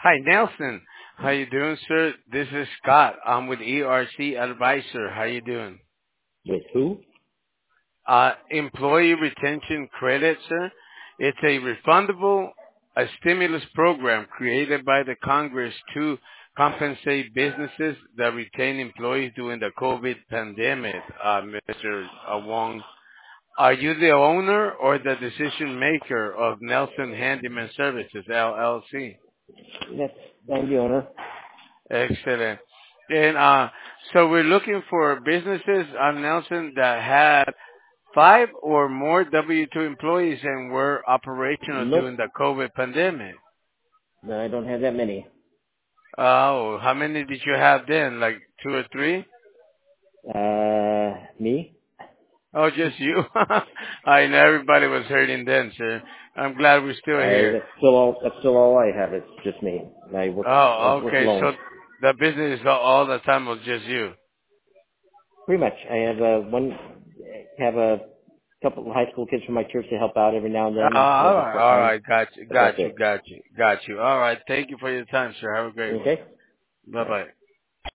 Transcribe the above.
Hi, Nelson. How you doing, sir? This is Scott. I'm with ERC Advisor. How you doing? With who? Employee retention credit, sir. It's a refundable stimulus program created by the Congress to compensate businesses that retain employees during the COVID pandemic. Mr. Wong, are you the owner or the decision maker of Nelson Handyman Services LLC? Yes, I'm the owner. Excellent. And so we're looking for businesses on Nelson that had five or more W-2 employees and were operational Nope. during the COVID pandemic. No, I don't have that many. Oh, how many did you have then? Like two or three? Me? Oh, just you? I know everybody was hurting then, sir. I'm glad we're still here. That's still all I have. It's just me. I Oh, work okay. alone. So the business all the time was just you. Pretty much. I have have a couple of high school kids from my church to help out every now and then. All Maybe right, part all time, right. Got you, but that's got you, it. got you, got you. All right. Thank you for your time, sir. Have a great one. Okay? Bye Bye. bye.